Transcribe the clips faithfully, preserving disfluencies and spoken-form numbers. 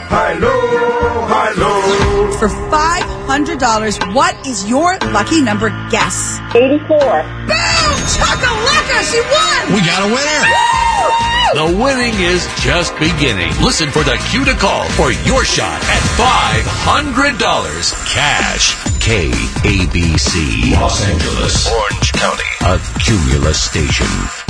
Hi-lo, hi-lo. For five hundred dollars, what is your lucky number guess? eighty-four. Boom! Chakalaka! She won! We got a winner! The winning is just beginning. Listen for the cue to call for your shot at five hundred dollars cash. K A B C. Los Angeles. Orange County. A Cumulus station.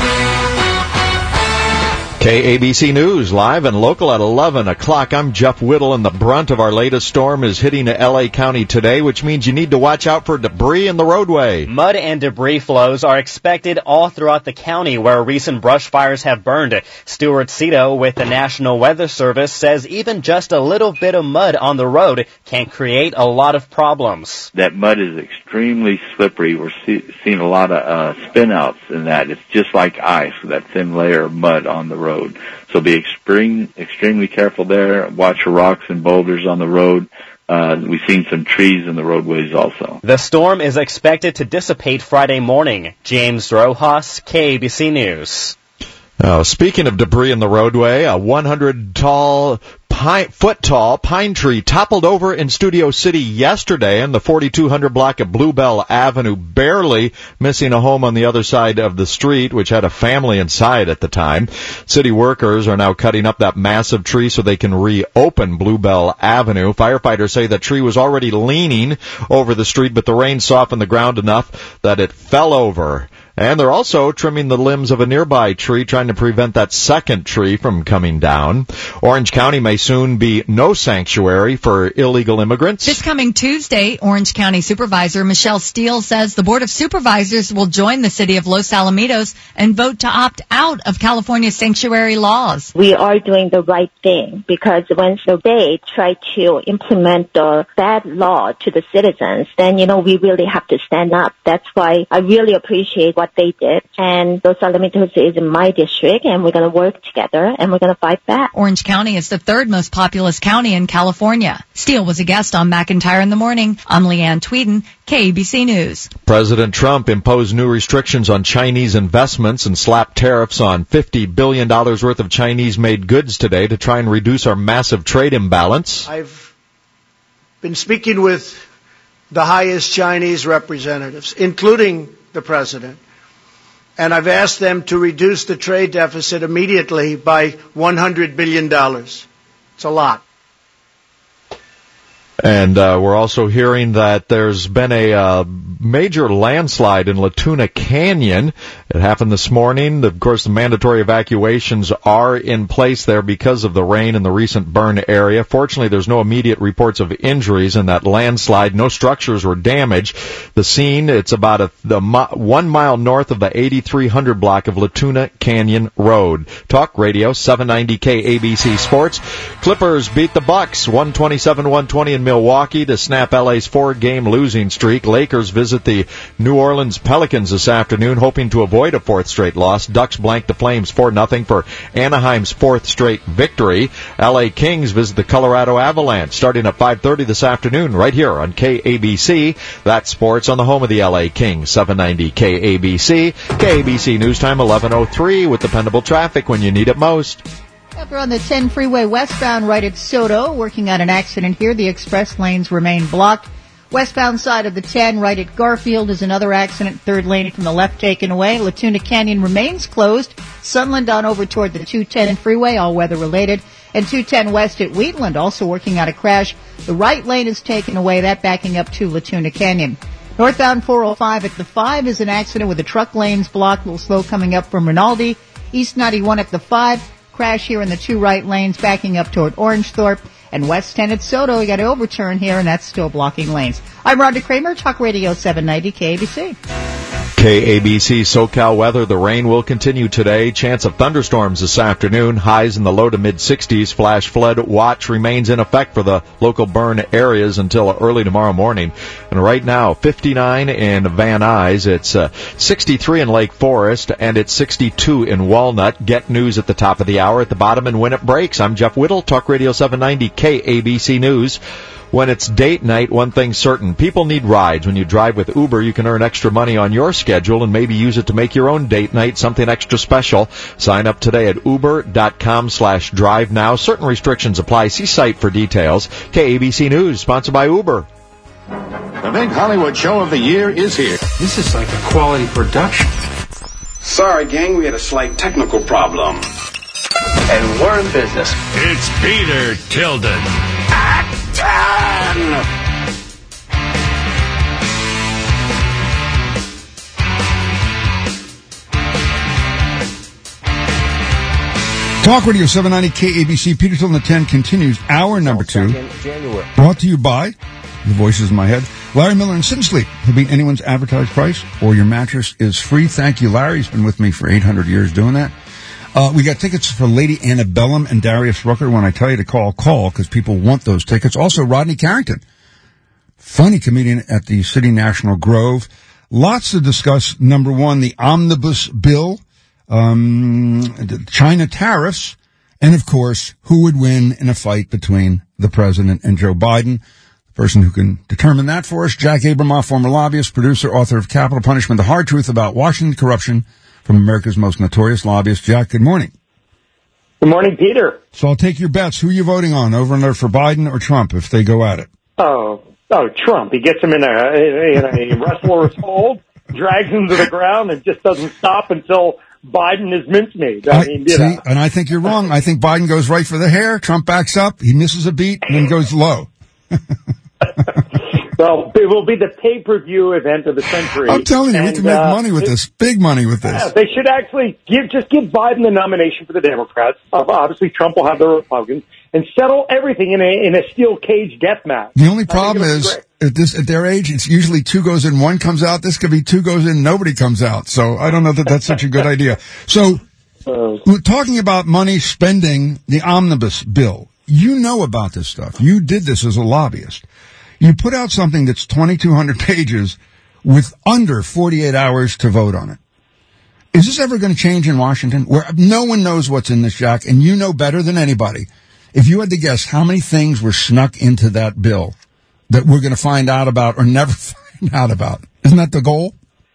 K A B C News, live and local at eleven o'clock. I'm Jeff Whittle, and the brunt of our latest storm is hitting L A County today, which means you need to watch out for debris in the roadway. Mud and debris flows are expected all throughout the county where recent brush fires have burned. Stuart Cito with the National Weather Service says even just a little bit of mud on the road can create a lot of problems. That mud is extremely slippery. We're see- seeing a lot of uh, spin-outs in that. It's just like ice, that thin layer of mud on the road. Road. So be extreme, extremely careful there. Watch for rocks and boulders on the road. Uh, we've seen some trees in the roadways also. The storm is expected to dissipate Friday morning. James Rojas, K A B C News. Uh, speaking of debris in the roadway, a one hundred tall Pine, foot tall pine tree toppled over in Studio City yesterday in the forty-two hundred block of Bluebell Avenue, barely missing a home on the other side of the street, which had a family inside at the time. City workers are now cutting up that massive tree so they can reopen Bluebell Avenue. Firefighters say the tree was already leaning over the street, but the rain softened the ground enough that it fell over. And they're also trimming the limbs of a nearby tree, trying to prevent that second tree from coming down. Orange County may soon be no sanctuary for illegal immigrants. This coming Tuesday, Orange County Supervisor Michelle Steele says the Board of Supervisors will join the city of Los Alamitos and vote to opt out of California's sanctuary laws. We are doing the right thing because when they try to implement the bad law to the citizens, then, you know, we really have to stand up. That's why I really appreciate what they did. And Los Alamitos is in my district, and we're going to work together, and we're going to fight back. Orange County is the third most populous county in California. Steele was a guest on McIntyre in the Morning. I'm Leanne Tweeden, K A B C News. President Trump imposed new restrictions on Chinese investments and slapped tariffs on fifty billion dollars worth of Chinese-made goods today to try and reduce our massive trade imbalance. I've been speaking with the highest Chinese representatives, including the president, and I've asked them to reduce the trade deficit immediately by one hundred billion dollars. It's a lot. And uh, we're also hearing that there's been a uh, major landslide in Latuna Canyon. It happened this morning. Of course, the mandatory evacuations are in place there because of the rain in the recent burn area. Fortunately, there's no immediate reports of injuries in that landslide. No structures were damaged. The scene, it's about a, the, one mile north of the eighty-three hundred block of Latuna Canyon Road. Talk Radio seven ninety K A B C Sports. Clippers beat the Bucks one twenty-seven one twenty in Milwaukee to snap L A's four-game losing streak. Lakers visit the New Orleans Pelicans this afternoon, hoping to avoid a fourth straight loss. Ducks blank the Flames four nothing for Anaheim's fourth straight victory. L A Kings visit the Colorado Avalanche starting at five thirty this afternoon right here on K A B C. That's sports on the home of the L A Kings, seven ninety K A B C. K A B C News Time eleven oh three with dependable traffic when you need it most. After on the ten freeway westbound right at Soto, working out an accident here. The express lanes remain blocked. Westbound side of the ten right at Garfield is another accident. Third lane from the left taken away. Latuna Canyon remains closed. Sunland on over toward the two ten freeway, all weather related. And two ten west at Wheatland also working out a crash. The right lane is taken away. That backing up to Latuna Canyon. Northbound four oh five at the five is an accident with the truck lanes blocked. A little slow coming up from Rinaldi. East ninety-one at the five. Crash here in the two right lanes backing up toward Orangethorpe. And West ten at Soto, you got to overturn here, and that's still blocking lanes. I'm Rhonda Kramer, Talk Radio seven ninety K A B C. K A B C SoCal weather. The rain will continue today. Chance of thunderstorms this afternoon. Highs in the low to mid-sixties. Flash flood watch remains in effect for the local burn areas until early tomorrow morning. And right now, fifty-nine in Van Nuys. It's uh, sixty-three in Lake Forest, and it's sixty-two in Walnut. Get news at the top of the hour, at the bottom, and when it breaks. I'm Jeff Whittle, Talk Radio seven ninety K A B C News. When it's date night, one thing's certain. People need rides. When you drive with Uber, you can earn extra money on your schedule and maybe use it to make your own date night something extra special. Sign up today at uber.com slash drive now. Certain restrictions apply. See site for details. K A B C News, sponsored by Uber. The big Hollywood show of the year is here. This is like a quality production. Sorry, gang, we had a slight technical problem. And we're in business. It's Peter Tilden. At ten! Talk Radio seven ninety K A B C. Peter Tilden at ten continues. Hour number two. January. Brought to you by the voices in my head. Larry Miller and Sit and Sleep will beat anyone's advertised price, or your mattress is free. Thank you, Larry. He's been with me for eight hundred years doing that. Uh, we got tickets for Lady Antebellum and Darius Rucker. When I tell you to call, call, because people want those tickets. Also, Rodney Carrington, funny comedian at the City National Grove. Lots to discuss. Number one, the omnibus bill, um, the China tariffs, and, of course, who would win in a fight between the president and Joe Biden. Person who can determine that for us, Jack Abramoff, former lobbyist, producer, author of Capital Punishment, The Hard Truth About Washington Corruption, from America's most notorious lobbyist. Jack, good morning. Good morning, Peter. So I'll take your bets. Who are you voting on, over and under for Biden or Trump, if they go at it? Oh, oh, Trump. He gets him in a, in a wrestler's hold, drags him to the ground, and just doesn't stop until Biden is mincemeat. I, I mean, you see, know. And I think you're wrong. I think Biden goes right for the hair. Trump backs up. He misses a beat and then goes low. Well, it will be the pay-per-view event of the century. I'm telling you, and, we can make uh, money with it, this, big money with this. Yeah, they should actually give, just give Biden the nomination for the Democrats. Uh, obviously, Trump will have the Republicans, and settle everything in a in a steel cage death match. The only problem is, at this at their age, it's usually two goes in, one comes out. This could be two goes in, nobody comes out. So I don't know that that's such a good idea. So, uh, we're talking about money spending, the omnibus bill. You know about this stuff. You did this as a lobbyist. You put out something that's twenty-two hundred pages with under forty-eight hours to vote on it. Is this ever going to change in Washington, where no one knows what's in this, Jack, and you know better than anybody? If you had to guess how many things were snuck into that bill that we're going to find out about or never find out about, isn't that the goal?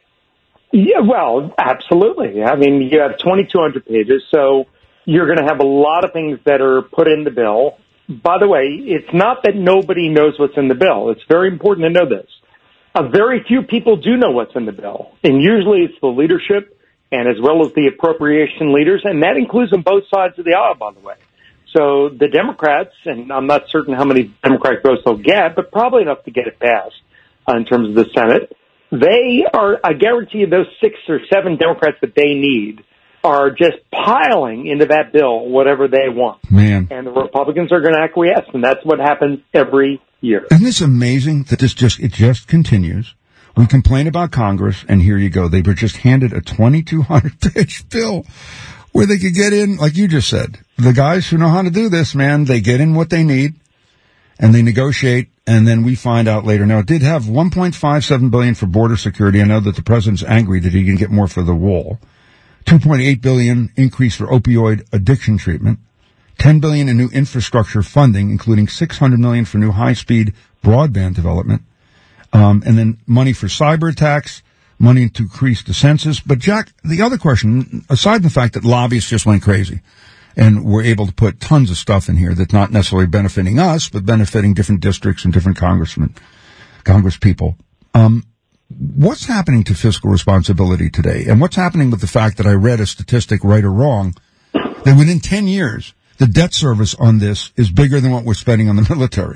Yeah, well, absolutely. I mean, you have twenty-two hundred pages, so you're going to have a lot of things that are put in the bill. By the way, it's not that nobody knows what's in the bill. It's very important to know this. A very few people do know what's in the bill, and usually it's the leadership and as well as the appropriation leaders, and that includes on both sides of the aisle, by the way. So the Democrats, and I'm not certain how many Democratic votes they'll get, but probably enough to get it passed uh, in terms of the Senate, they are, I guarantee you, those six or seven Democrats that they need are just piling into that bill whatever they want. Man. And the Republicans are going to acquiesce, and that's what happens every year. Isn't this amazing that this just, it just continues? We complain about Congress, and here you go. They were just handed a twenty-two hundred page bill where they could get in, like you just said. The guys who know how to do this, man, they get in what they need, and they negotiate, and then we find out later. Now, it did have one point five seven billion dollars for border security. I know that the president's angry that he can get more for the wall. two point eight billion dollars increase for opioid addiction treatment, ten billion dollars in new infrastructure funding, including six hundred million dollars for new high-speed broadband development, um, and then money for cyber attacks, money to increase the census. But, Jack, the other question, aside from the fact that lobbyists just went crazy and were able to put tons of stuff in here that's not necessarily benefiting us, but benefiting different districts and different congressmen, congress people, um, what's happening to fiscal responsibility today? And what's happening with the fact that I read a statistic, right or wrong, that within ten years, the debt service on this is bigger than what we're spending on the military?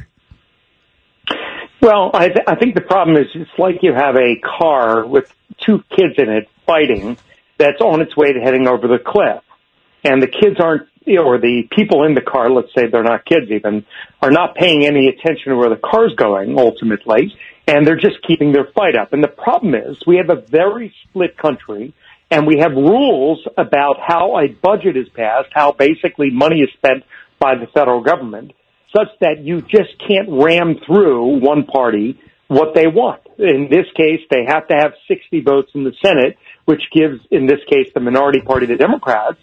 Well, I, th- I think the problem is it's like you have a car with two kids in it fighting that's on its way to heading over the cliff. And the kids aren't, you know, or the people in the car, let's say they're not kids even, are not paying any attention to where the car's going ultimately. And they're just keeping their fight up. And the problem is we have a very split country, and we have rules about how a budget is passed, how basically money is spent by the federal government, such that you just can't ram through one party what they want. In this case, they have to have sixty votes in the Senate, which gives, in this case, the minority party, the Democrats,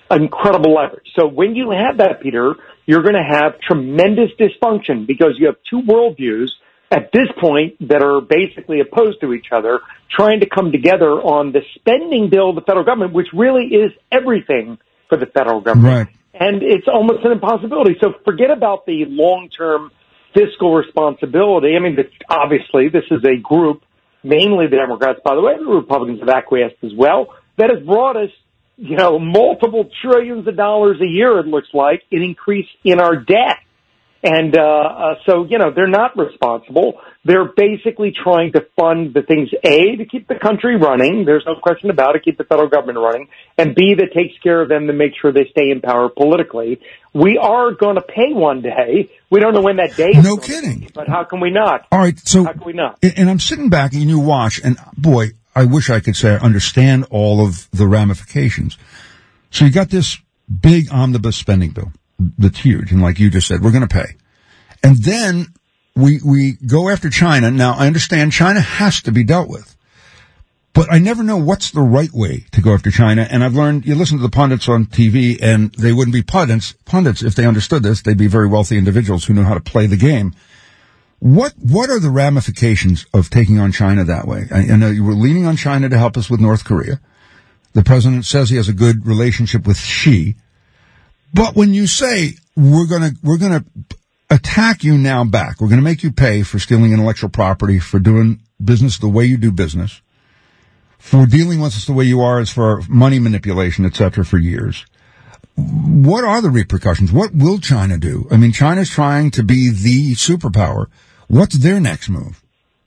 incredible leverage. So when you have that, Peter, you're going to have tremendous dysfunction because you have two worldviews at this point that are basically opposed to each other, trying to come together on the spending bill of the federal government, which really is everything for the federal government. Right. And it's almost an impossibility. So forget about the long-term fiscal responsibility. I mean, the, obviously, this is a group, mainly the Democrats, by the way, the Republicans have acquiesced as well, that has brought us, you know, multiple trillions of dollars a year, it looks like, an increase in our debt. And uh, uh so, you know, they're not responsible. They're basically trying to fund the things, A, to keep the country running. There's no question about it, keep the federal government running. And B, that takes care of them to make sure they stay in power politically. We are going to pay one day. We don't know when that day is. No kidding. Be, but how can we not? All right, so how can we not? And I'm sitting back and you watch, and boy, I wish I could say I understand all of the ramifications. So you got this big omnibus spending bill that's huge, and like you just said, we're going to pay. And then we we go after China. Now, I understand China has to be dealt with, but I never know what's the right way to go after China. And I've learned, you listen to the pundits on T V, and they wouldn't be pundits, pundits if they understood this. They'd be very wealthy individuals who know how to play the game. What what are the ramifications of taking on China that way? I, I know you were leaning on China to help us with North Korea. The president says he has a good relationship with Xi. But when you say we're gonna we're gonna attack you now back, we're gonna make you pay for stealing intellectual property, for doing business the way you do business, for dealing with us the way you are as for money manipulation, et cetera, for years. What are the repercussions? What will China do? I mean, China's trying to be the superpower. What's their next move?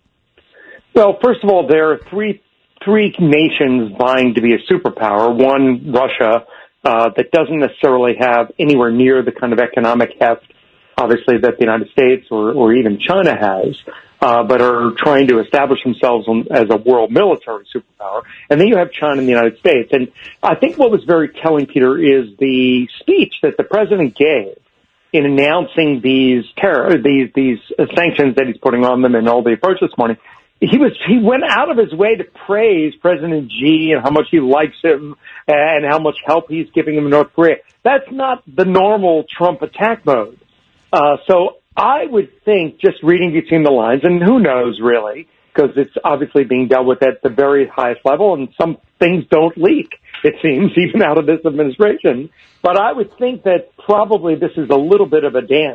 Well, first of all, there are three three nations vying to be a superpower. One, Russia, uh, that doesn't necessarily have anywhere near the kind of economic heft, obviously, that the United States or, or even China has, uh, but are trying to establish themselves on, as a world military superpower. And then you have China and the United States. And I think what was very telling, Peter, is the speech that the president gave in announcing these terror, these, these sanctions that he's putting on them and all the approach this morning. He was, he went out of his way to praise President Xi and how much he likes him and how much help he's giving him in North Korea. That's not the normal Trump attack mode. Uh, so I would think, just reading between the lines, and who knows really, because it's obviously being dealt with at the very highest level, and some things don't leak, it seems, even out of this administration. But I would think that probably this is a little bit of a dance,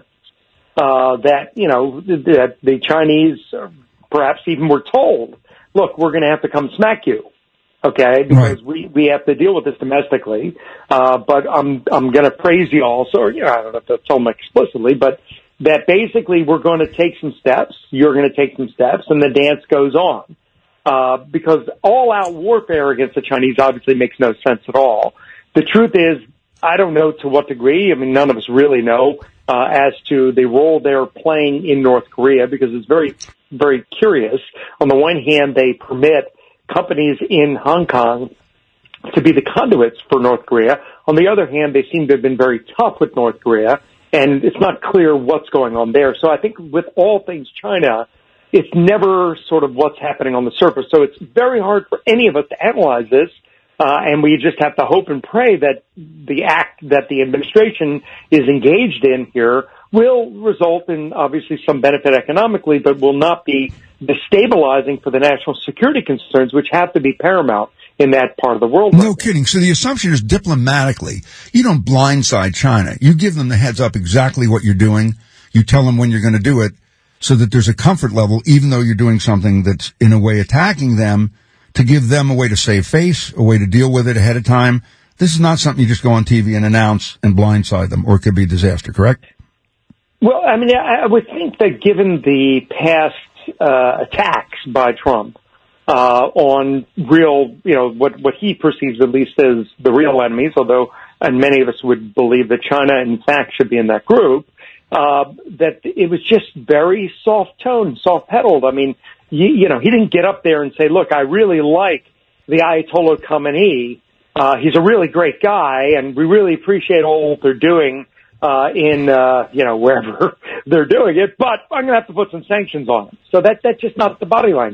uh, that, you know, that the Chinese perhaps even were told, look, we're going to have to come smack you. Okay, because right. we, we have to deal with this domestically, uh, but I'm, I'm gonna praise you also, or, you know, I don't have to tell them explicitly, but that basically we're going to take some steps, you're going to take some steps, and the dance goes on. Uh, because all-out warfare against the Chinese obviously makes no sense at all. The truth is, I don't know to what degree, I mean, none of us really know, uh, as to the role they're playing in North Korea, because it's very, very curious. On the one hand, they permit companies in Hong Kong to be the conduits for North Korea. On the other hand, they seem to have been very tough with North Korea, and it's not clear what's going on there. So I think with all things China, it's never sort of what's happening on the surface. So it's very hard for any of us to analyze this, uh, and we just have to hope and pray that the act that the administration is engaged in here will result in obviously some benefit economically, but will not be destabilizing for the national security concerns, which have to be paramount in that part of the world. No kidding. So the assumption is diplomatically, you don't blindside China. You give them the heads up exactly what you're doing. You tell them when you're going to do it so that there's a comfort level, even though you're doing something that's in a way attacking them, to give them a way to save face, a way to deal with it ahead of time. This is not something you just go on T V and announce and blindside them, or it could be a disaster, correct? Well, I mean, I would think that given the past uh, attacks by Trump uh, on real, you know, what, what he perceives at least as the real enemies, although and many of us would believe that China, in fact, should be in that group, uh, that it was just very soft-toned, soft-pedaled. I mean, you, you know, he didn't get up there and say, look, I really like the Ayatollah Khamenei. Uh, he's a really great guy, and we really appreciate all they're doing Uh, in, uh, you know, wherever they're doing it, but I'm going to have to put some sanctions on them. So that, that's just not the body language.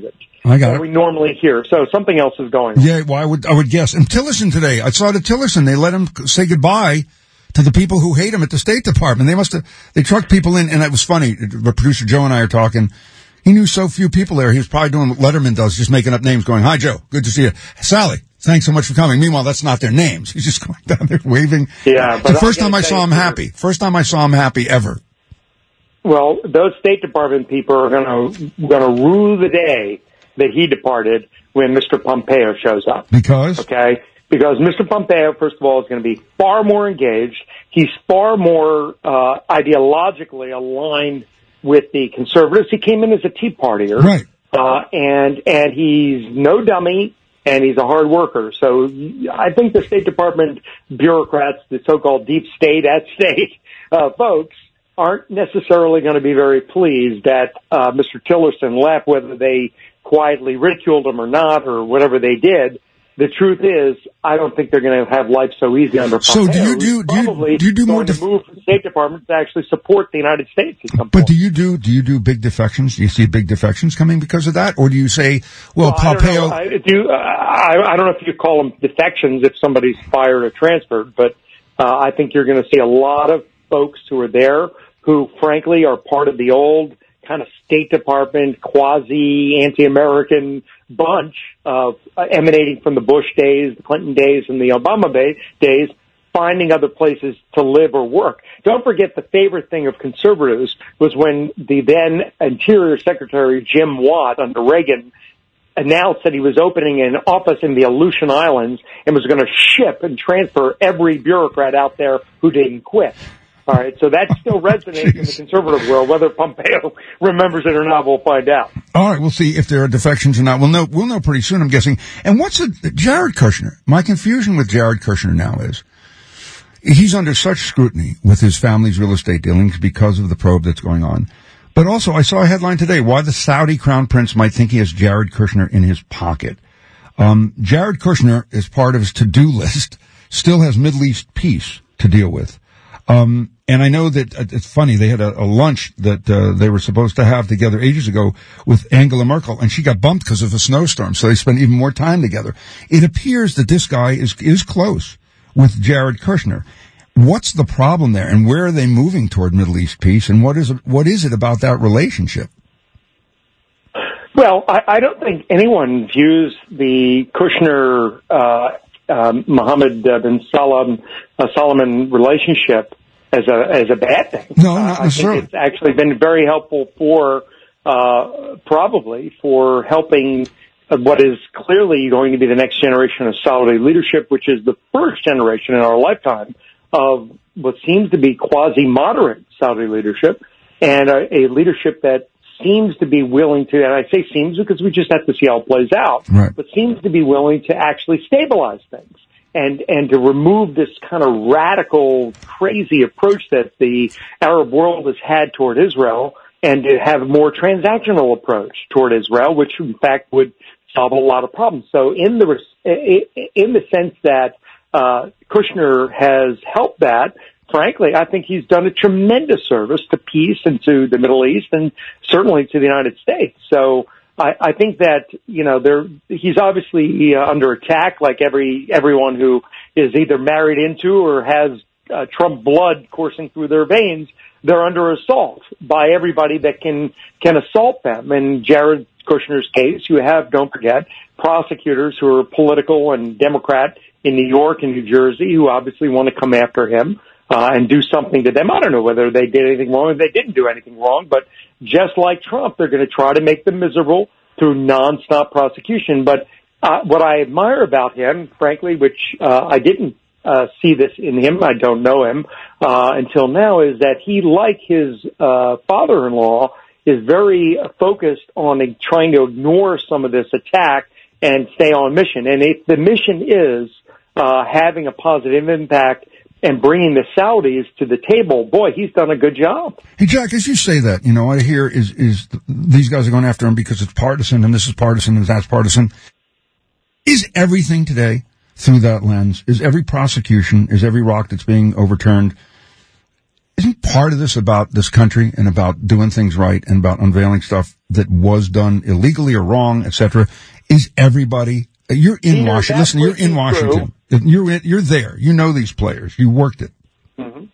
I got than it. we normally hear. So something else is going on. Yeah, well, I would, I would guess. And Tillerson today, I saw the Tillerson, they let him say goodbye to the people who hate him at the State Department. They must have, they trucked people in, and it was funny. The producer Joe and I are talking. He knew so few people there. He was probably doing what Letterman does, just making up names, going, "Hi, Joe. Good to see you. Sally, thanks so much for coming." Meanwhile, that's not their names. He's just going down there waving. Yeah, It's the first time I saw him happy. First time I saw him happy ever. Well, those State Department people are going to going to rue the day that he departed when Mister Pompeo shows up. Because? Okay. Because Mister Pompeo, first of all, is going to be far more engaged. He's far more uh, ideologically aligned with the conservatives. He came in as a Tea Partier. Right. Uh, and, and he's no dummy, and he's a hard worker. So I think the State Department bureaucrats, the so-called deep state at state uh, folks, aren't necessarily going to be very pleased that uh, Mister Tillerson left, whether they quietly ridiculed him or not, or whatever they did. The truth is, I don't think they're going to have life so easy under Pompeo. So do you do, do you, do you do more def- to move from the State Department to actually support the United States at some But point. do you do, do you do big defections? Do you see big defections coming because of that? Or do you say, well, well Pompeo... I don't know, I, do, uh, I, I don't know if you call them defections if somebody's fired or transferred, but uh, I think you're going to see a lot of folks who are there who, frankly, are part of the old kind of State Department, quasi-anti-American bunch of uh, emanating from the Bush days, the Clinton days, and the Obama bay, days, finding other places to live or work. Don't forget the favorite thing of conservatives was when the then Interior Secretary Jim Watt under Reagan announced that he was opening an office in the Aleutian Islands and was going to ship and transfer every bureaucrat out there who didn't quit. All right, so that still resonates in the conservative world. Whether Pompeo remembers it or not, we'll find out. All right, we'll see if there are defections or not. We'll know. We'll know pretty soon, I'm guessing. And what's a, Jared Kushner? My confusion with Jared Kushner now is he's under such scrutiny with his family's real estate dealings because of the probe that's going on. But also, I saw a headline today: why the Saudi crown prince might think he has Jared Kushner in his pocket. Um, Jared Kushner, as part of his to-do list, still has Middle East peace to deal with. Um, and I know that uh, it's funny, they had a, a lunch that uh, they were supposed to have together ages ago with Angela Merkel, and she got bumped because of a snowstorm, so they spent even more time together. It appears that this guy is is close with Jared Kushner. What's the problem there, and where are they moving toward Middle East peace, and what is it, what is it about that relationship? Well, I, I don't think anyone views the Kushner uh Um, Mohammed uh, bin Salman, uh, Solomon relationship as a as a bad thing. No, not uh, necessarily. I think it's actually been very helpful for uh, probably for helping uh, what is clearly going to be the next generation of Saudi leadership, which is the first generation in our lifetime of what seems to be quasi-moderate Saudi leadership, and a, a leadership that seems to be willing to, and I say seems because we just have to see how it plays out, right. but seems to be willing to actually stabilize things and, and to remove this kind of radical, crazy approach that the Arab world has had toward Israel and to have a more transactional approach toward Israel, which in fact would solve a lot of problems. So in the, in the sense that, uh, Kushner has helped that, frankly, I think he's done a tremendous service to peace and to the Middle East and certainly to the United States. So I, I think that, you know, there, he's obviously uh, under attack like every, everyone who is either married into or has uh, Trump blood coursing through their veins. They're under assault by everybody that can, can assault them. And Jared Kushner's case, you have, don't forget, prosecutors who are political and Democrat in New York and New Jersey who obviously want to come after him. Uh, and do something to them. I don't know whether they did anything wrong or they didn't do anything wrong, but just like Trump, they're going to try to make them miserable through nonstop prosecution. But uh, what I admire about him, frankly, which uh, I didn't uh, see this in him, I don't know him uh, until now, is that he, like his uh, father-in-law, is very focused on uh, trying to ignore some of this attack and stay on mission. And if the mission is uh, having a positive impact and bringing the Saudis to the table, boy, he's done a good job. Hey, Jack, as you say that, you know, what I hear is, is th- these guys are going after him because it's partisan and this is partisan and that's partisan. Is everything today through that lens? Is every prosecution, is every rock that's being overturned, isn't part of this about this country and about doing things right and about unveiling stuff that was done illegally or wrong, et cetera? Is everybody, you're in Peter, Washington. Listen, you're in Washington. True. You're in, you're there. You know these players. You worked it. Mm-hmm.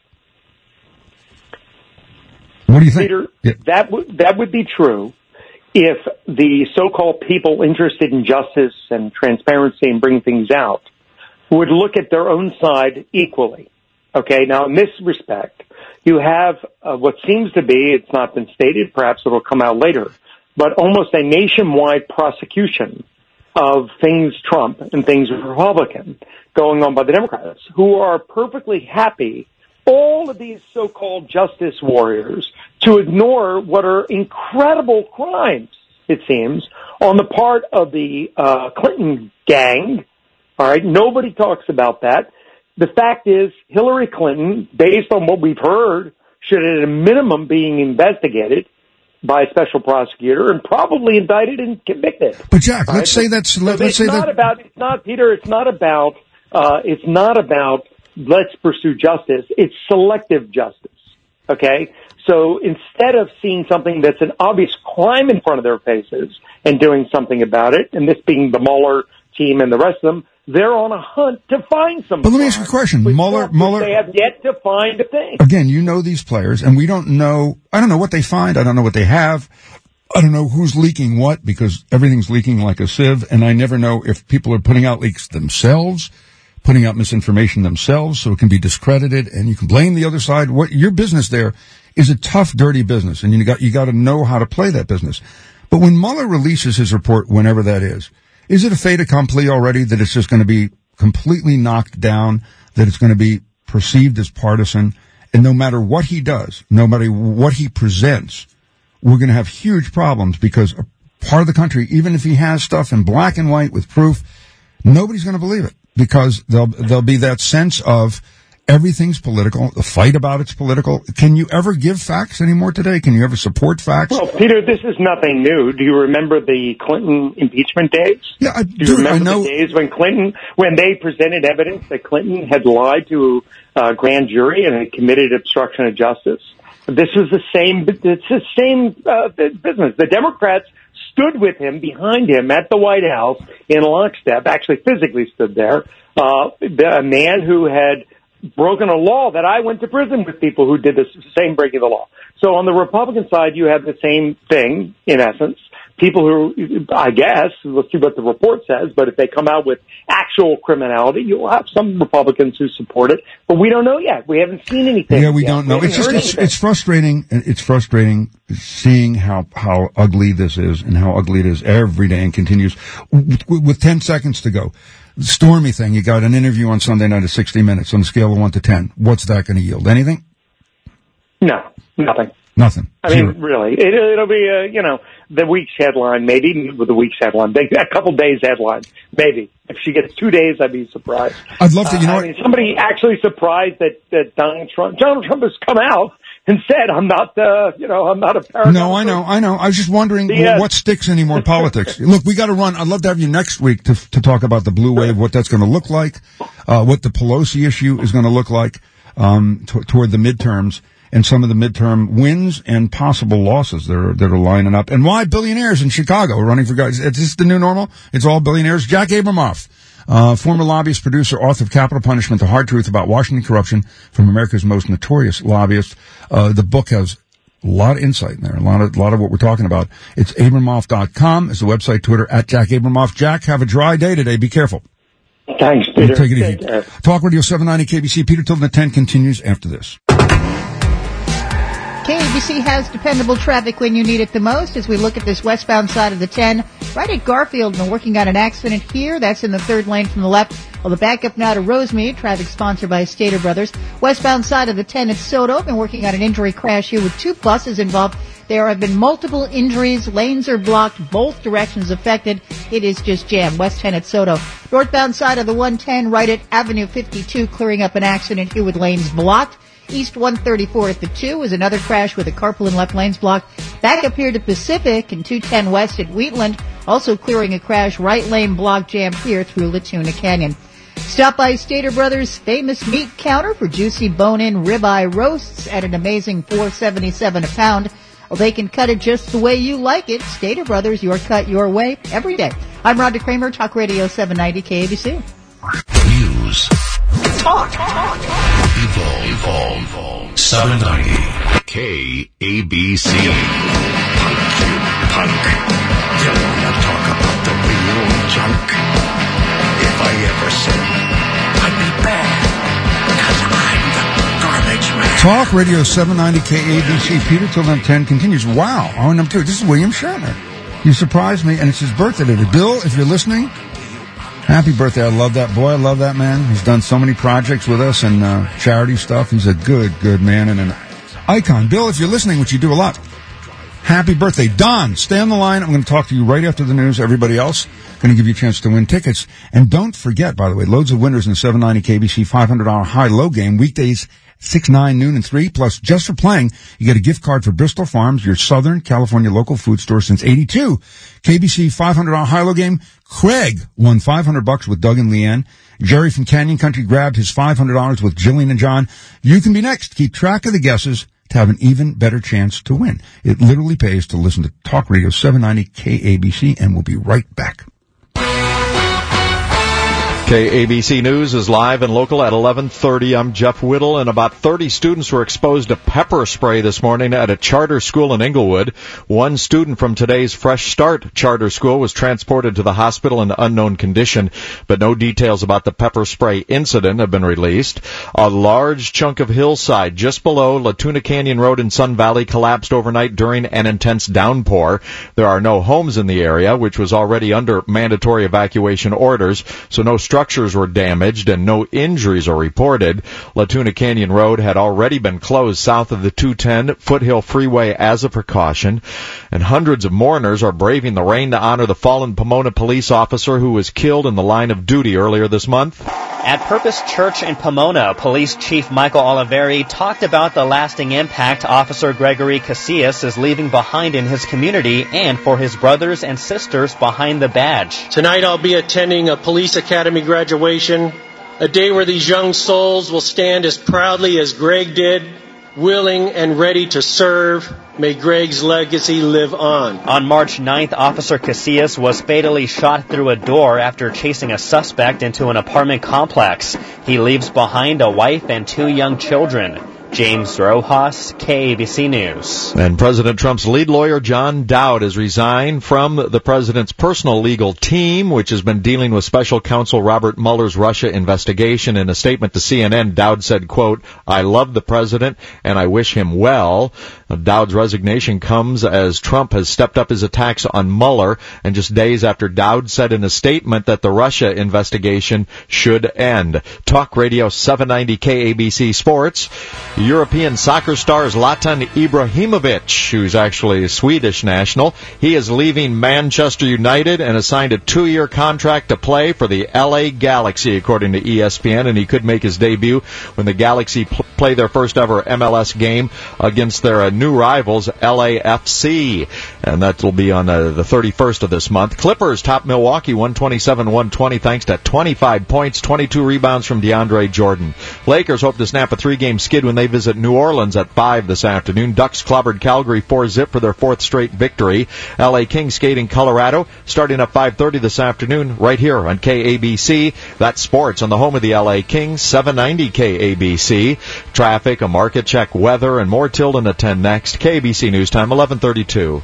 What do you think? Peter, yeah. that would that would be true if the so-called people interested in justice and transparency and bringing things out would look at their own side equally. Okay, now in this respect, you have uh, what seems to be, it's not been stated, perhaps it'll come out later, but almost a nationwide prosecution of things Trump and things Republican going on by the Democrats, who are perfectly happy, all of these so-called justice warriors, to ignore what are incredible crimes, it seems, on the part of the uh, Clinton gang. All right, nobody talks about that. The fact is, Hillary Clinton, based on what we've heard, should at a minimum being investigated by a special prosecutor and probably indicted and convicted. But Jack, All let's right? say that's So let, let's it's say not that about. It's not Peter. It's not about. Uh, it's not about let's pursue justice. It's selective justice. Okay. So instead of seeing something that's an obvious crime in front of their faces and doing something about it, and this being the Mueller team and the rest of them, they're on a hunt to find some. But let me ask you a question. Mueller, Mueller, they have yet to find a thing. Again, you know these players, and we don't know, I don't know what they find, I don't know what they have, I don't know who's leaking what, because everything's leaking like a sieve, and I never know if people are putting out leaks themselves, putting out misinformation themselves, so it can be discredited, and you can blame the other side. What your business there is a tough, dirty business, and you got, you got to know how to play that business. But when Mueller releases his report, whenever that is, is it a fait accompli already that it's just going to be completely knocked down, that it's going to be perceived as partisan, and no matter what he does, no matter what he presents, we're going to have huge problems because a part of the country, even if he has stuff in black and white with proof, nobody's going to believe it because there'll, there'll be that sense of everything's political. The fight about it's political. Can you ever give facts anymore today? Can you ever support facts? Well, Peter, this is nothing new. Do you remember the Clinton impeachment days? Yeah, I do. You dude, remember I know. the days when Clinton, when they presented evidence that Clinton had lied to a grand jury and had committed obstruction of justice? This is the same. It's the same uh, business. The Democrats stood with him, behind him, at the White House in lockstep. Actually, physically stood there. Uh, a man who had broken a law that I went to prison with people who did this same breaking of the law. So on the Republican side, you have the same thing, in essence. People who, I guess, let's see what the report says, but if they come out with actual criminality, you'll have some Republicans who support it, but we don't know yet. We haven't seen anything. Yeah, we yet. don't know. We It's just, heard it's, anything. it's frustrating. It's frustrating seeing how, how ugly this is and how ugly it is every day and continues with, with ten seconds to go. The Stormy thing, you got an interview on Sunday night at sixty minutes on a scale of one to ten. What's that going to yield? Anything? No, nothing. Nothing. I Zero. mean, really, it, it'll be, uh, you know, the week's headline, maybe with the week's headline, a couple days headline, maybe. If she gets two days, I'd be surprised. I'd love to, you know uh, what? I mean, somebody actually surprised that, that Donald Trump, Donald Trump has come out and said, I'm not, uh, you know, I'm not a paragon. No, I know, I know. I was just wondering The, uh, what sticks anymore politics. Look, we got to run. I'd love to have you next week to to talk about the blue wave, what that's going to look like, uh, what the Pelosi issue is going to look like um, t- toward the midterms, and some of the midterm wins and possible losses that are that are lining up, and why billionaires in Chicago are running for guys. Is this the new normal? It's all billionaires. Jack Abramoff. Uh, former lobbyist, producer, author of Capital Punishment, The Hard Truth About Washington Corruption from America's Most Notorious Lobbyists. Uh, the book has a lot of insight in there, a lot of, a lot of what we're talking about. It's Abramoff dot com is the website, Twitter, at Jack Abramoff. Jack, have a dry day today. Be careful. Thanks, Peter. Take it easy. Take care. Talk Radio seven ninety K B C. Peter Tilden at ten continues after this. K A B C has dependable traffic when you need it the most as we look at this westbound side of the ten. Right at Garfield, and working on an accident here. That's in the third lane from the left. Well, the backup now to Rosemead. Traffic sponsored by Stater Brothers. Westbound side of the ten at Soto. Been working on an injury crash here with two buses involved. There have been multiple injuries. Lanes are blocked. Both directions affected. It is just jammed. West ten at Soto. Northbound side of the one ten right at Avenue fifty-two. Clearing up an accident here with lanes blocked. East one thirty-four at the two is another crash with a carpool and left lanes blocked. Back up here to Pacific and two ten West at Wheatland, also clearing a crash, right lane blocked jammed here through Latuna Canyon. Stop by Stater Brothers' famous meat counter for juicy bone-in ribeye roasts at an amazing four dollars and seventy-seven cents a pound. Well, they can cut it just the way you like it. Stater Brothers, your cut your way every day. I'm Rhonda Kramer, Talk Radio seven ninety K A B C. News. Talk. Talk. Evolve. Evolve. Evolve. seven ninety K A B C. Punk, you punk. You wanna talk about the real junk? If I ever said I'd be bad, because I'm the garbage man. Talk Radio seven ninety K A B C. Peter till then ten continues. Wow. Oh, number two. This is William Shatner. You surprised me, and it's his birthday today. Bill, if you're listening, happy birthday. I love that boy. I love that man. He's done so many projects with us and uh, charity stuff. He's a good, good man and an icon. Bill, if you're listening, which you do a lot, happy birthday. Don, stay on the line. I'm going to talk to you right after the news. Everybody else, going to give you a chance to win tickets. And don't forget, by the way, loads of winners in the seven ninety K B C five hundred dollars high-low game, weekdays six, nine, noon, and three. Plus, just for playing, you get a gift card for Bristol Farms, your Southern California local food store since eighty-two. K B C five hundred dollars high-low game. Craig won five hundred bucks with Doug and Leanne. Jerry from Canyon Country grabbed his five hundred dollars with Jillian and John. You can be next. Keep track of the guesses to have an even better chance to win. It literally pays to listen to Talk Radio seven ninety K A B C, and we'll be right back. K A B C News is live and local at eleven thirty. I'm Jeff Whittle, and about thirty students were exposed to pepper spray this morning at a charter school in Inglewood. One student from today's Fresh Start charter school was transported to the hospital in unknown condition, but no details about the pepper spray incident have been released. A large chunk of hillside just below Latuna Canyon Road in Sun Valley collapsed overnight during an intense downpour. There are no homes in the area, which was already under mandatory evacuation orders, so no structures were damaged and no injuries are reported. Latuna Canyon Road had already been closed south of the two ten Foothill Freeway as a precaution, and hundreds of mourners are braving the rain to honor the fallen Pomona police officer who was killed in the line of duty earlier this month. At Purpose Church in Pomona, Police Chief Michael Oliveri talked about the lasting impact Officer Gregory Casillas is leaving behind in his community and for his brothers and sisters behind the badge. Tonight I'll be attending a police academy graduation, a day where these young souls will stand as proudly as Greg did, willing and ready to serve. May Greg's legacy live on. On March ninth, Officer Casillas was fatally shot through a door after chasing a suspect into an apartment complex. He leaves behind a wife and two young children. James Rojas, K A B C News. And President Trump's lead lawyer, John Dowd, has resigned from the president's personal legal team, which has been dealing with special counsel Robert Mueller's Russia investigation. In a statement to C N N, Dowd said, quote, "I love the president and I wish him well." Dowd's resignation comes as Trump has stepped up his attacks on Mueller, and just days after Dowd said in a statement that the Russia investigation should end. Talk Radio seven ninety K A B C Sports. European soccer star Zlatan Ibrahimovic, who's actually a Swedish national. He is leaving Manchester United and has signed a two-year contract to play for the L A Galaxy, according to E S P N, and he could make his debut when the Galaxy pl- play their first ever M L S game against their uh, new rivals, L A F C, and that will be on uh, the thirty-first of this month. Clippers top Milwaukee one twenty-seven one twenty thanks to twenty-five points, twenty-two rebounds from DeAndre Jordan. Lakers hope to snap a three-game skid when they visit New Orleans at five this afternoon. Ducks clobbered Calgary four zip for their fourth straight victory. L A Kings skate in Colorado starting at five thirty this afternoon right here on K A B C. That's sports on the home of the L A Kings, seven ninety K A B C. Traffic, a market check, weather, and more till in the ten next. K A B C News Time, eleven thirty-two.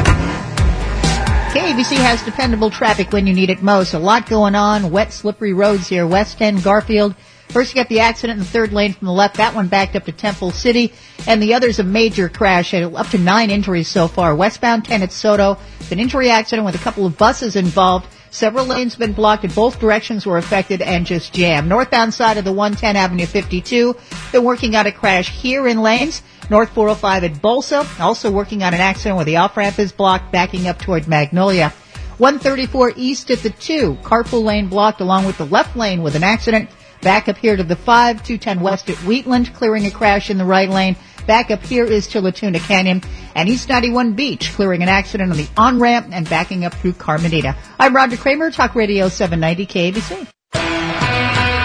K A B C has dependable traffic when you need it most. A lot going on. Wet, slippery roads here. West End, Garfield. First, you got the accident in the third lane from the left. That one backed up to Temple City. And the other's a major crash. Up to nine injuries so far. Westbound ten at Soto. An injury accident with a couple of buses involved. Several lanes have been blocked. In both directions were affected and just jammed. Northbound side of the one ten Avenue fifty-two. They're working out a crash here in lanes. North four oh five at Bolsa. Also working on an accident where the off-ramp is blocked, backing up toward Magnolia. one thirty-four east at the two. Carpool lane blocked along with the left lane with an accident. Back up here to the five, two ten west at Wheatland, clearing a crash in the right lane. Back up here is to Latuna Canyon. And East ninety-one Beach, clearing an accident on the on-ramp and backing up through Carmenita. I'm Rhonda Kramer, Talk Radio seven ninety K A B C.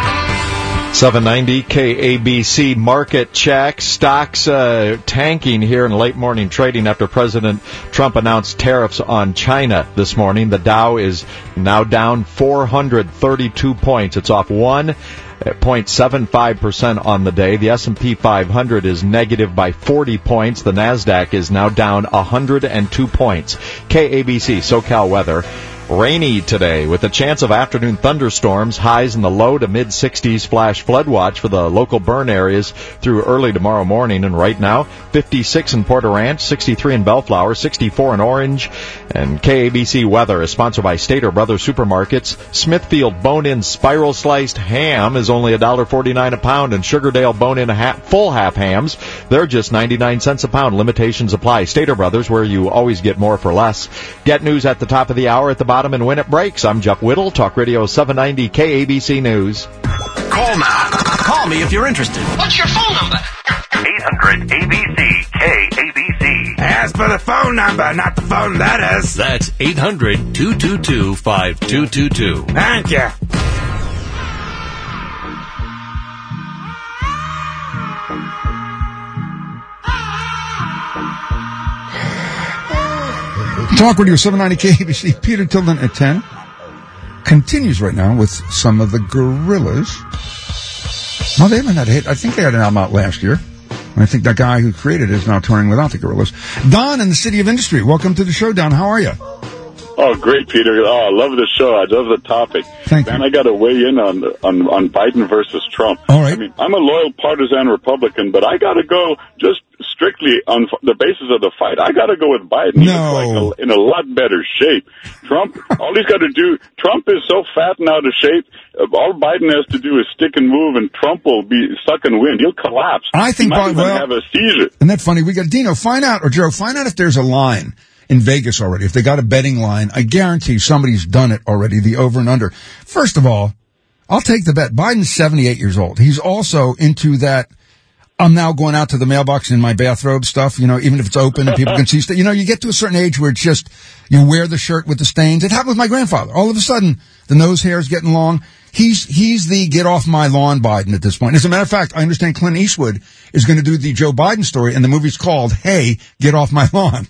seven ninety K A B C market check. Stocks uh, tanking here in late morning trading after President Trump announced tariffs on China this morning. The Dow is now down four hundred thirty-two points. It's off one point seven five percent on the day. The S and P five hundred is negative by forty points. The NASDAQ is now down one hundred two points. K A B C SoCal weather. Rainy today with a chance of afternoon thunderstorms, highs in the low to mid sixties, flash flood watch for the local burn areas through early tomorrow morning. And right now, fifty-six in Porter Ranch, sixty-three in Bellflower, sixty-four in Orange. And K A B C weather is sponsored by Stater Brothers Supermarkets. Smithfield bone-in spiral sliced ham is only one dollar forty-nine a pound, and Sugardale bone-in half, full half hams, they're just ninety-nine cents a pound. Limitations apply. Stater Brothers, where you always get more for less. Get news at the top of the hour, at the bottom, and when it breaks. I'm Jeff Whittle, Talk Radio seven ninety K A B C News. Call now. Call me if you're interested. What's your phone number? eight hundred A B C K A B C. Ask for the phone number, not the phone letters. That's eight hundred two two two five two two two. Thank you. Talk Radio seven ninety K A B C. Peter Tilden at ten continues right now with some of the Gorillaz. Well, they haven't had a hit. I think they had an album out last year. I think that guy who created it is now touring without the Gorillaz. Don in the City of Industry. Welcome to the show, Don. How are you? Oh, great, Peter. Oh, I love the show. I love the topic. Thank Man, you. I got to weigh in on, on on Biden versus Trump. All right. I mean, I'm a loyal partisan Republican, but I got to go just strictly on the basis of the fight. I got to go with Biden. No. He's like a, in a lot better shape. Trump, all he's got to do, Trump is so fat and out of shape, all Biden has to do is stick and move, and Trump will be sucking wind. He'll collapse. I think he might Biden even well, have a seizure. Isn't that funny? We got Dino, find out, or Joe, find out if there's a line in Vegas already. If they got a betting line, I guarantee somebody's done it already, the over and under. First of all, I'll take the bet. Biden's seventy-eight years old. He's also into that, I'm now going out to the mailbox in my bathrobe stuff, you know, even if it's open and people can see stuff. You know, you get to a certain age where it's just, you wear the shirt with the stains. It happened with my grandfather. All of a sudden, the nose hair is getting long. He's, he's the get off my lawn Biden at this point. As a matter of fact, I understand Clint Eastwood is going to do the Joe Biden story, and the movie's called, Hey, Get Off My Lawn.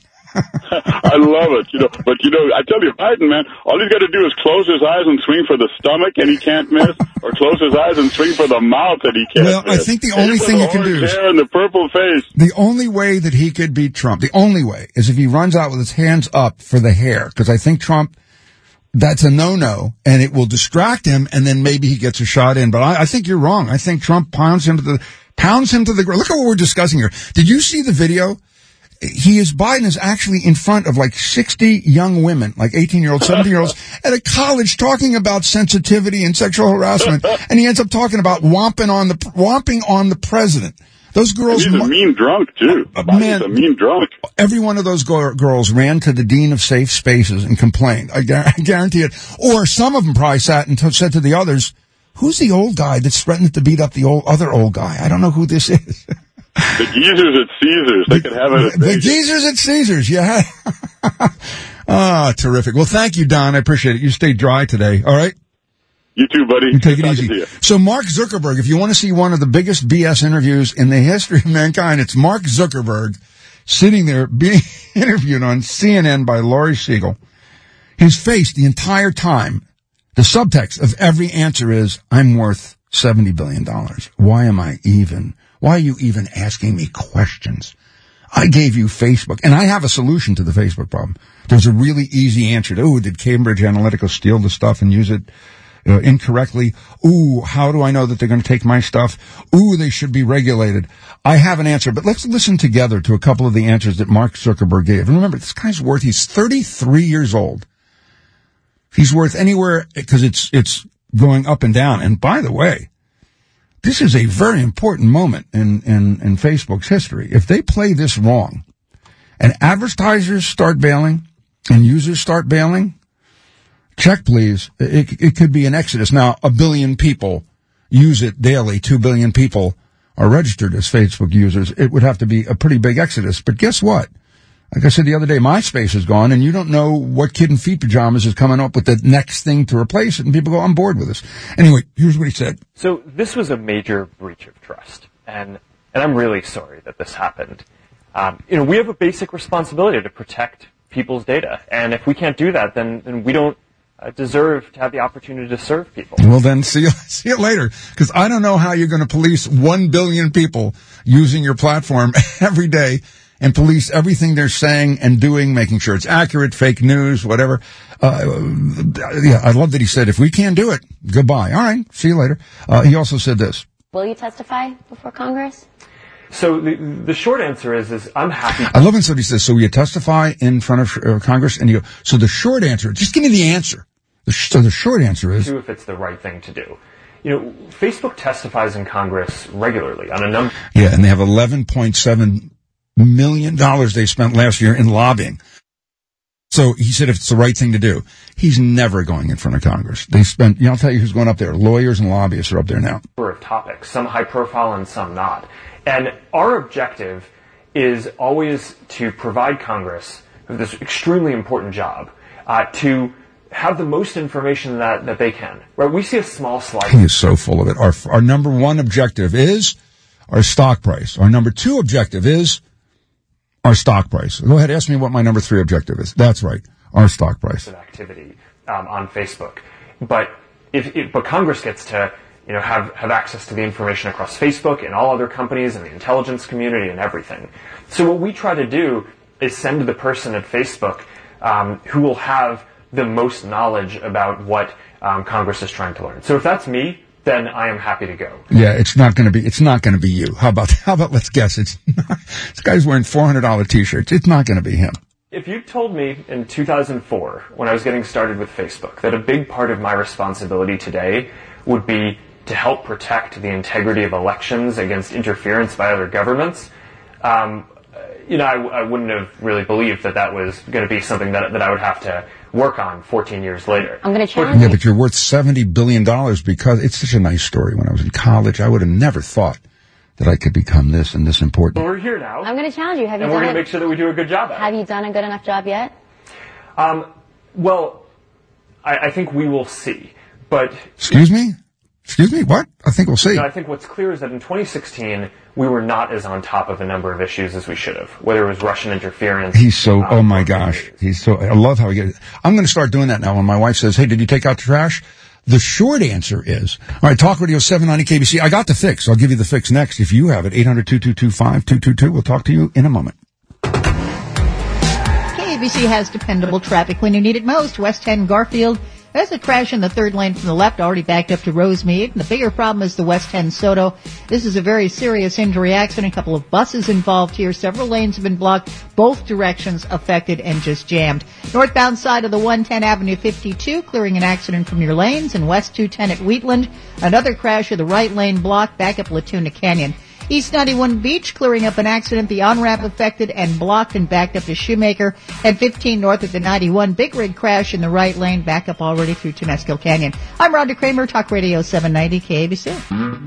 I love it, you know. But you know, I tell you, Biden, man, all he's got to do is close his eyes and swing for the stomach, and he can't miss, or close his eyes and swing for the mouth, and he can't Well, miss. I think the only He's thing with you can the do orange is- hair and the purple face. The only way that he could beat Trump, the only way, is if he runs out with his hands up for the hair, because I think Trump, that's a no-no, and it will distract him, and then maybe he gets a shot in. But I, I think you're wrong. I think Trump pounds him to the pounds him to the ground. Look at what we're discussing here. Did you see the video? He is, Biden is actually in front of like sixty young women, like eighteen-year-olds, seventeen-year-olds, at a college talking about sensitivity and sexual harassment, and he ends up talking about whomping on the whomping on the president. Those girls, And he's a mean drunk too. Uh, Biden's man, a mean drunk. every one of those go- girls ran to the dean of safe spaces and complained. I, gar- I guarantee it. Or some of them probably sat and t- said to the others, "Who's the old guy that's threatened to beat up the old other old guy? I don't know who this is." The geezers at Caesars, they could have it at The Vegas. geezers at Caesars, yeah. Ah, terrific. Well, thank you, Don. I appreciate it. You stay dry today. All right. You too, buddy. You take it Talking to easy. you. So Mark Zuckerberg, if you want to see one of the biggest B S interviews in the history of mankind, it's Mark Zuckerberg sitting there being interviewed on C N N by Laurie Siegel. His face the entire time, the subtext of every answer is, I'm worth seventy billion dollars. Why am I even, why are you even asking me questions? I gave you Facebook, and I have a solution to the Facebook problem. There's a really easy answer to, oh, did Cambridge Analytica steal the stuff and use it uh, incorrectly? Ooh, how do I know that they're going to take my stuff? Ooh, they should be regulated. I have an answer, but let's listen together to a couple of the answers that Mark Zuckerberg gave. And remember, this guy's worth, he's thirty-three years old. He's worth anywhere, because it's, it's going up and down. And by the way, this is a very important moment in, in, in Facebook's history. If they play this wrong and advertisers start bailing and users start bailing, check please. It, it could be an exodus. Now, a billion people use it daily. Two billion people are registered as Facebook users. It would have to be a pretty big exodus. But guess what? Like I said the other day, MySpace is gone, and you don't know what kid in feet pajamas is coming up with the next thing to replace it, and people go, I'm bored with this. Anyway, here's what he said. So this was a major breach of trust, and and I'm really sorry that this happened. Um, you know, we have a basic responsibility to protect people's data, and if we can't do that, then, then we don't uh, deserve to have the opportunity to serve people. Well, then see you, see you later, because I don't know how you're going to police one billion people using your platform every day and police everything they're saying and doing, making sure it's accurate, fake news, whatever. Uh, yeah, I love that he said, if we can't do it, goodbye. All right, see you later. Uh, he also said this. Will you testify before Congress? So the, the short answer is, is I'm happy. I love when somebody says, so will you testify in front of uh, Congress? And you go, so the short answer, just give me the answer. The sh- so the short answer is. If it's the right thing to do. You know, Facebook testifies in Congress regularly on a number. Yeah, and they have eleven point seven million dollars they spent last year in lobbying. So he said if it's the right thing to do, he's never going in front of Congress. They spent, you know, I'll tell you who's going up there. Lawyers and lobbyists are up there now. Number of topics, some high profile and some not. And our objective is always to provide Congress with this extremely important job, uh, to have the most information that, that they can. Right? We see a small slice. He is so full of it. Our, our number one objective is our stock price. Our number two objective is our stock price. Go ahead, ask me what my number three objective is. That's right, our stock price. Activity um, on Facebook. But if, if but Congress gets to you know, have, have access to the information across Facebook and all other companies and the intelligence community and everything. So what we try to do is send the person at Facebook um, who will have the most knowledge about what um, Congress is trying to learn. So if that's me, then I am happy to go. Yeah, it's not going to be. It's not going to be you. How about? How about? Let's guess. It's not, this guy's wearing four hundred dollar T-shirts. It's not going to be him. If you told me in two thousand four, when I was getting started with Facebook, that a big part of my responsibility today would be to help protect the integrity of elections against interference by other governments, um, you know, I, I wouldn't have really believed that that was going to be something that that I would have to work on fourteen years later. I'm going to challenge. Yeah, but you're worth seventy billion dollars because it's such a nice story. When I was in college, I would have never thought that I could become this and this important. Well, we're here now. I'm going to challenge you. Have you and done we're going to make sure that we do a good job at it. Have you done a good enough job yet? Um, well, I, I think we will see. But excuse me. Excuse me, what? I think we'll see. No, I think what's clear is that in twenty sixteen, we were not as on top of a number of issues as we should have, whether it was Russian interference. He's so, um, oh my gosh. He's so, I love how he gets it. I'm going to start doing that now when my wife says, hey, did you take out the trash? The short answer is, all right, Talk Radio seven ninety K B C. I got the fix. I'll give you the fix next. If you have it, eight hundred, two two two, five two two two. We'll talk to you in a moment. K A B C has dependable traffic when you need it most. West ten Garfield. There's a crash in the third lane from the left, already backed up to Rosemead. And the bigger problem is the West ten Soto. This is a very serious injury accident. A couple of buses involved here. Several lanes have been blocked. Both directions affected and just jammed. Northbound side of the one ten Avenue fifty-two, clearing an accident from your lanes. And West two ten at Wheatland. Another crash of the right lane blocked, back up Latuna Canyon. East ninety-one Beach, clearing up an accident, the on-ramp affected and blocked and backed up to Shoemaker. And fifteen north at the ninety-one, big rig crash in the right lane, back up already through Tenesco Canyon. I'm Rhonda Kramer, Talk Radio seven ninety K A B C.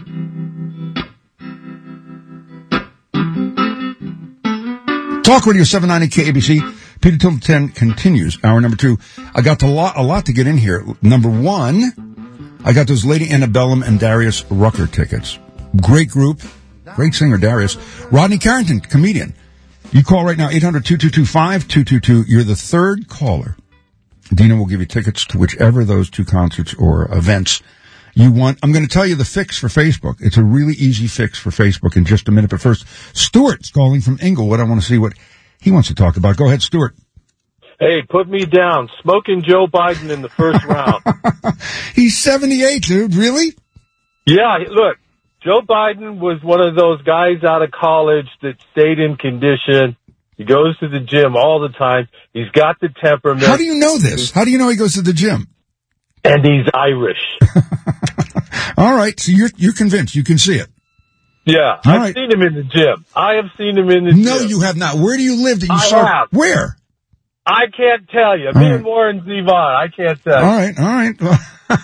Talk Radio seven ninety K A B C. Peter Till ten continues. Hour number two. I got a lot, a lot to get in here. Number one, I got those Lady Antebellum and Darius Rucker tickets. Great group. Great singer, Darius. Rodney Carrington, comedian. You call right now, eight hundred, two two two, five two two two. You're the third caller. Dina will give you tickets to whichever of those two concerts or events you want. I'm going to tell you the fix for Facebook. It's a really easy fix for Facebook in just a minute. But first, Stuart's calling from Inglewood. I want to see what he wants to talk about. Go ahead, Stuart. Hey, put me down. Smoking Joe Biden in the first round. He's seventy-eight, dude. Really? Yeah, look. Joe Biden was one of those guys out of college that stayed in condition. He goes to the gym all the time. He's got the temperament. How do you know this? How do you know he goes to the gym? And he's Irish. All right. So you're, you're convinced. You can see it. Yeah. All I've right. seen him in the gym. I have seen him in the no, gym. No, you have not. Where do you live that you I saw? have. Where? I can't tell you. All Me right. and Warren Zevon, I can't tell you. All right. All right.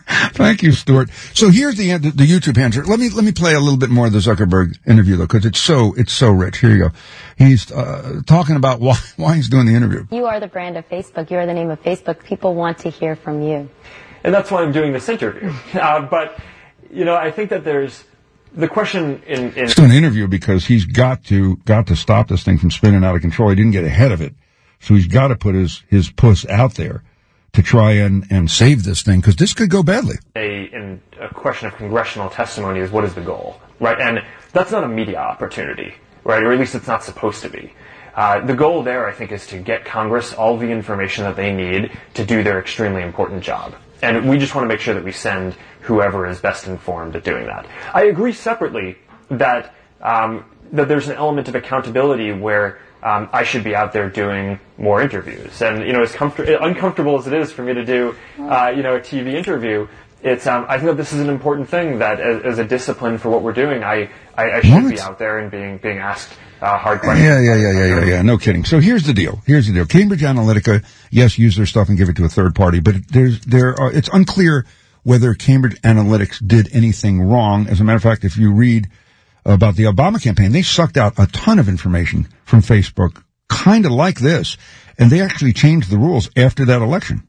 Thank you, Stuart. So here's the the, the YouTube answer. Let me let me play a little bit more of the Zuckerberg interview though, because it's so it's so rich. Here you go. He's uh, talking about why why he's doing the interview. You are the brand of Facebook. You are the name of Facebook. People want to hear from you. And that's why I'm doing this interview. Uh, but, you know, I think that there's the question in... in he's doing an interview because he's got to got to stop this thing from spinning out of control. He didn't get ahead of it. So he's got to put his, his puss out there to try and, and save this thing, because this could go badly. A, in a question of congressional testimony is what is the goal, right? And that's not a media opportunity, right? Or at least it's not supposed to be. Uh, the goal there, I think, is to get Congress all the information that they need to do their extremely important job. And we just want to make sure that we send whoever is best informed at doing that. I agree separately that um, that there's an element of accountability where um, I should be out there doing more interviews. And, you know, as comfort- uncomfortable as it is for me to do, uh, you know, a T V interview, it's um, I think that this is an important thing that as, as a discipline for what we're doing, I, I, I should what? be out there and being being asked uh, hard questions. Yeah, yeah, yeah, yeah, yeah, yeah. No kidding. So here's the deal. Here's the deal. Cambridge Analytica, yes, use their stuff and give it to a third party, but there's there are, it's unclear whether Cambridge Analytics did anything wrong. As a matter of fact, if you read about the Obama campaign, they sucked out a ton of information from Facebook, kind of like this, and they actually changed the rules after that election.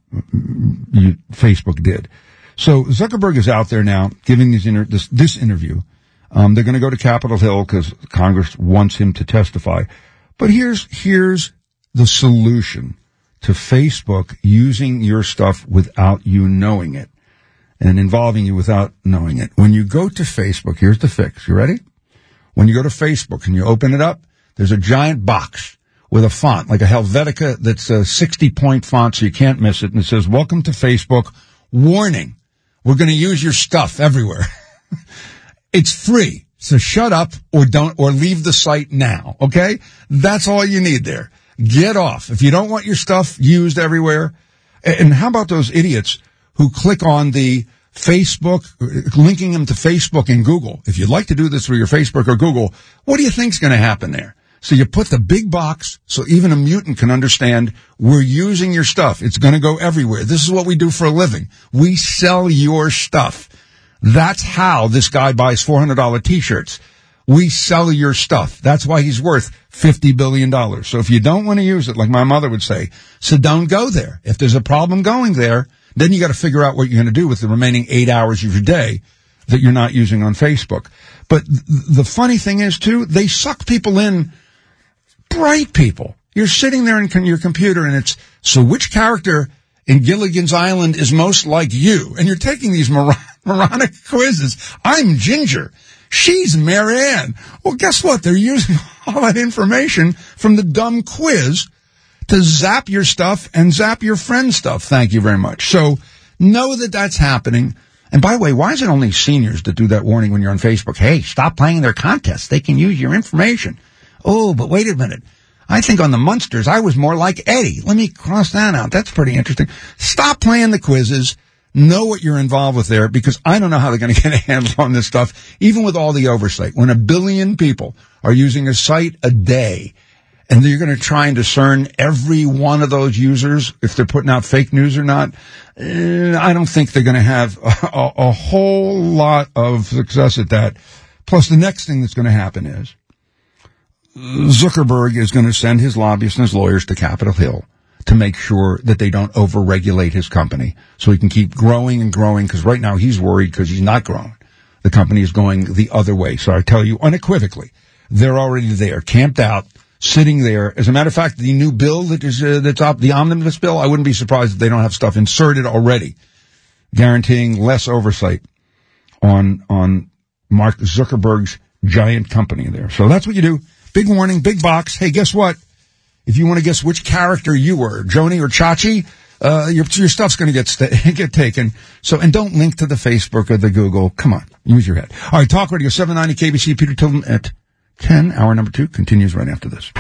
You, Facebook did. So Zuckerberg is out there now giving these inter- this, this interview. Um, they're going to go to Capitol Hill because Congress wants him to testify. But here's here's the solution to Facebook using your stuff without you knowing it and involving you without knowing it. When you go to Facebook, here's the fix. You ready? When you go to Facebook and you open it up, there's a giant box with a font, like a Helvetica that's a sixty-point font so you can't miss it. And it says, "Welcome to Facebook. Warning. We're going to use your stuff everywhere." It's free. So shut up or don't, or leave the site now. Okay? That's all you need there. Get off. If you don't want your stuff used everywhere. And how about those idiots who click on the Facebook, linking them to Facebook and Google? If you'd like to do this through your Facebook or Google, what do you think's going to happen there? So you put the big box so even a mutant can understand we're using your stuff. It's going to go everywhere. This is what we do for a living. We sell your stuff. That's how this guy buys four hundred dollars T-shirts. We sell your stuff. That's why he's worth fifty billion dollars. So if you don't want to use it, like my mother would say, so don't go there. If there's a problem going there, then you got to figure out what you're going to do with the remaining eight hours of your day that you're not using on Facebook. But th- the funny thing is, too, they suck people in, bright people. You're sitting there in con- your computer, and it's, so which character in Gilligan's Island is most like you? And you're taking these mor- moronic quizzes. I'm Ginger. She's Marianne. Well, guess what? They're using all that information from the dumb quiz to zap your stuff and zap your friend's stuff. Thank you very much. So know that that's happening. And by the way, why is it only seniors that do that warning when you're on Facebook? Hey, stop playing their contests. They can use your information. Oh, but wait a minute. I think on the Munsters, I was more like Eddie. Let me cross that out. That's pretty interesting. Stop playing the quizzes. Know what you're involved with there, because I don't know how they're going to get a handle on this stuff, even with all the oversight. When a billion people are using a site a day, and you're going to try and discern every one of those users, if they're putting out fake news or not, eh, I don't think they're going to have a, a, a whole lot of success at that. Plus, the next thing that's going to happen is Zuckerberg is going to send his lobbyists and his lawyers to Capitol Hill to make sure that they don't overregulate his company so he can keep growing and growing, because right now he's worried because he's not growing. The company is going the other way. So I tell you unequivocally, they're already there, camped out, sitting there. As a matter of fact, the new bill that is uh, that's up, the omnibus bill, I wouldn't be surprised if they don't have stuff inserted already, guaranteeing less oversight on on Mark Zuckerberg's giant company there. So that's what you do. Big warning, big box. Hey, guess what? If you want to guess which character you were, Joni or Chachi, uh, your, your stuff's going to get st- get taken. So, and don't link to the Facebook or the Google. Come on, use your head. All right, Talk Radio seven ninety K B C. Peter Tilden at ten. Hour number two continues right after this.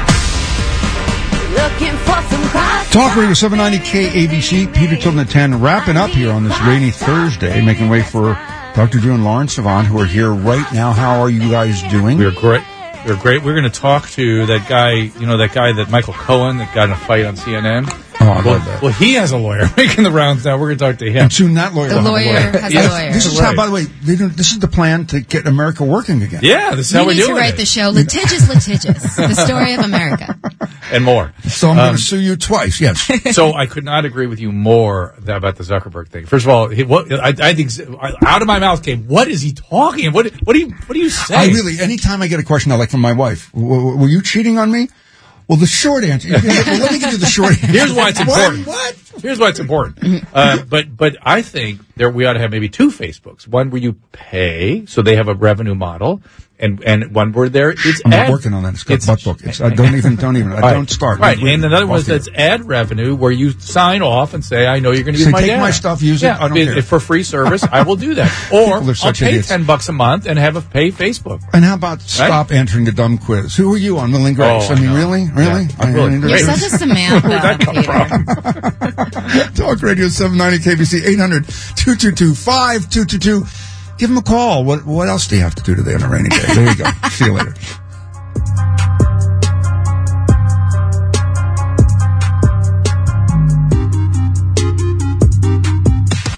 Looking for some cross- Talk Radio seven ninety K A B C. Peter Tilden at ten. Wrapping up here on this rainy Thursday, making way for Doctor Drew and Lawrence Savant, who are here right now. How are you guys doing? We're great. We're great. We're going to talk to that guy, you know, that guy that Michael Cohen that got in a fight on C N N. Oh, I well, love that. Well, he has a lawyer making the rounds now. We're going to talk to him. And soon that lawyer The will have a lawyer has Yes. a lawyer. This is Right. how, by the way, they don't, this is the plan to get America working again. Yeah, this is how You we're need doing to write it. the show, Litigious Litigious, the story of America. And more. So I'm going Um, to sue you twice, yes. So I could not agree with you more th- about the Zuckerberg thing. First of all, he, what, I, I think out of my mouth came, "What is he talking? What what do you what do you say?" I really, anytime I get a question, I like from my wife, w- w- were you cheating on me? Well, the short answer, well, let me give you the short answer. Here's why it's important. What? what? Here's why it's important. Uh, but but I think there we ought to have maybe two Facebooks. One where you pay, so they have a revenue model, and and one where there it's I'm not ad, working on that. It's got butt book. It's, I don't even, don't even, I right. don't start. Right, We- and another one off that's here. ad revenue where you sign off and say, "I know you're going to Say, use my take data. my stuff, use it, Yeah, I don't if- care. if for free service, I will do that. Or People are I'll such pay idiots. ten bucks a month and have a pay Facebook. And how about stop answering the dumb quiz? Who are you on Will and Grace? Oh, I mean, I know. really? Really? Yeah, I I'm really mean, You're there's- such a Samantha, Where'd that come Peter. from? Talk Radio seven ninety K B C, eight hundred, two two two, five two two two. Give them a call. What, what else do you have to do today on a rainy day? There you go. See you later.